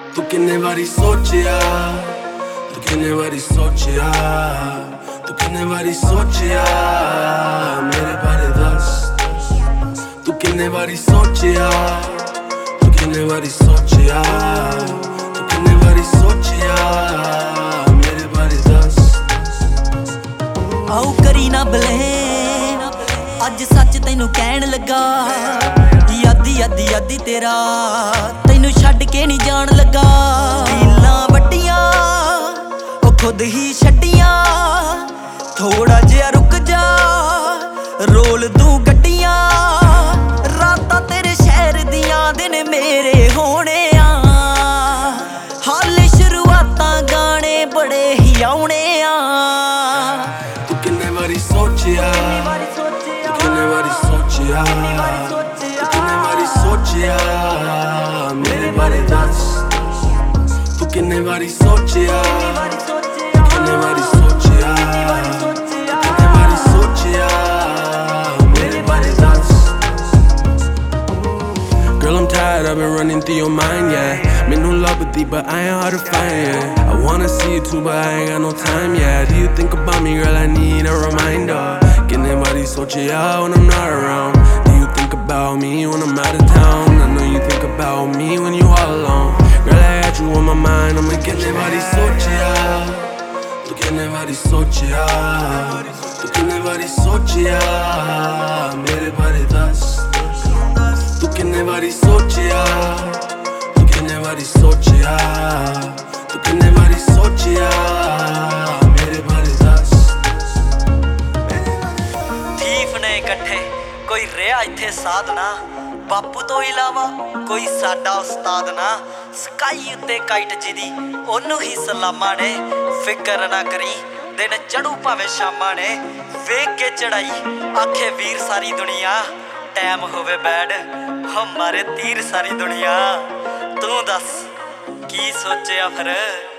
तू किन्ने वारी सोचिया, तू किन्ने वारी सोचिया, तू किन्ने वारी सोचिया मेरे बारे दस। तू किन्ने वारी सोचिया, तू किन्ने वारी सोचिया, तू किन्ने वारी सोचिया मेरे बारे दस। आओ करी ना ब्लेम, अज सच तैनू कहन लगा। यादी यादी यादी तेरा तैनू छड्ड के नहीं जान लगा। रीलां वड्डियां ओ खुद ही छड्डियां, थोड़ा जिहा रुक जा रोल दूं गड्डियां। रातां तेरे शहर दियां दिन मेरे होने आ, हाले शुरुआतां गाने बड़े ही आउणे आ। तू किन्ने वारी सोचिया, तू किन्ने वारी सोचिया, तू किन्ने वारी सोचिया मेरे बारे दस। तू किन्ने वारी सोचिया, तू किन्ने वारी सोचिया, तू किन्ने वारी सोचिया मेरे बारे दस। Girl, I'm tired, I've been running through your mind, yeah. Mainu labdi, but I ain't hard to find, yeah. I wanna see you too, but I ain't got no time, yeah. Do you think about me, girl? I need a reminder. Kinne wari sochiya when I'm not around. Do you think about me when I'm out of town? I know you think about me when you all alone. Girl, I got you on my mind, I'm like kinne wari sochiya, tu kinne wari sochiya, tu kinne wari sochiya mere bare das। तू किन्ने वारी सोचिया, तू किन्ने वारी सोचिया, तू किन्ने वारी सोचिया मेरे बारे दस। थीफ ने इकट्ठे कोई रिहा इत्थे साधना, बापू तो इलावा कोई साडा उस्ताद ना। स्काई उत्ते काइट जिदी ओनू ही सलामा ने। फिकर ना करी दिन चढ़ू भावें शामां ने। वेख के चढ़ाई आखे वीर सारी दुनिया, टाइम होवे बैड हमारे तीर सारी दुनिया। तू दस की सोचिया फिर।